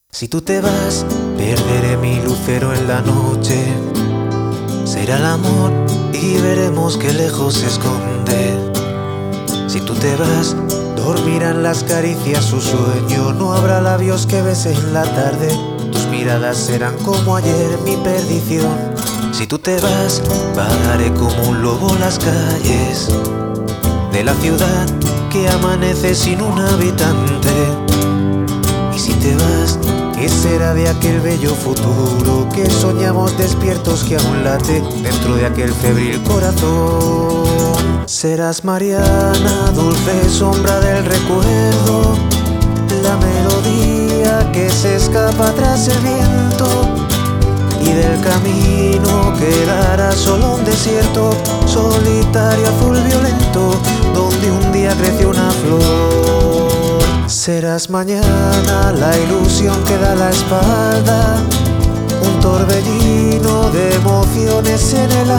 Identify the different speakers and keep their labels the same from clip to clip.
Speaker 1: Si tú te vas, perderé mi lucero en la noche. Será el amor y veremos que lejos se esconde. Si tú te vas, dormirán las caricias su sueño. No habrá labios que besen en la tarde. Tus miradas serán como ayer mi perdición. Si tú te vas, vagaré como un lobo las calles de la ciudad que amanece sin un habitante. Y si te vas, ¿qué será de aquel bello futuro que soñamos despiertos que aún late dentro de aquel febril corazón? Serás Mariana, dulce sombra del recuerdo, la melodía que se escapa tras el viento, y del camino quedará solo un desierto solitario, azul violento, donde un día creció una flor. Serás mañana la ilusión que da la espalda, un torbellino de emociones en el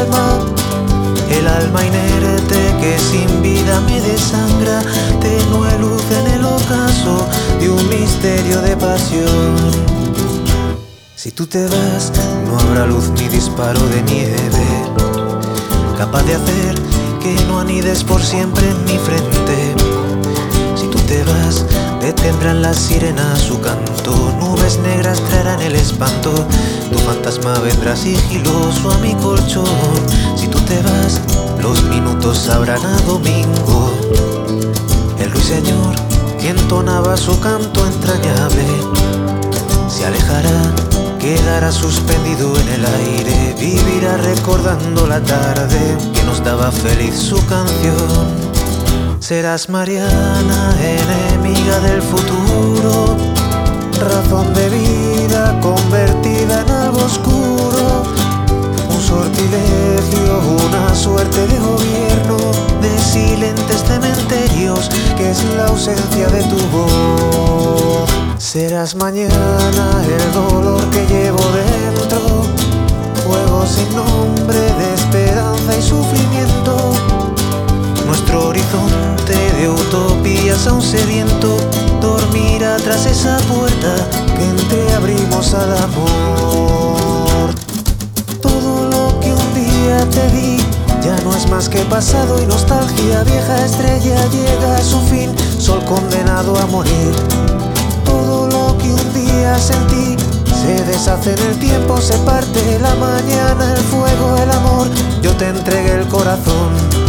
Speaker 1: alma inerte que sin vida me desangra, tenue luz en el ocaso de un misterio de pasión. Si tú te vas, no habrá luz ni disparo de nieve capaz de hacer que no anides por siempre en mi frente. Si tú te vas, detendrán las sirenas su canto, nubes negras traerán el espanto, tu fantasma vendrá sigiloso a mi colchón. Si tú te vas, los minutos sabrán a domingo. El ruiseñor que entonaba su canto entrañable se alejará, quedará suspendido en el aire, vivirá recordando la tarde que nos daba feliz su canción. Serás Mariana, enemiga del futuro, razón de vida convertida en algo oscuro, un sortilegio, una suerte de gobierno de silentes cementerios que es la ausencia de tu voz. Serás mañana el dolor que llevo dentro, fuego sin nombre de esperanza y sufrimiento, nuestro horizonte de utopías aún sediento dormirá tras esa puerta que entreabrimos al amor. Todo lo que un día te di ya no es más que pasado y nostalgia, vieja estrella llega a su fin, sol condenado a morir. Todo lo que un día sentí se deshace en el tiempo, se parte la mañana, el fuego, el amor, yo te entregué el corazón.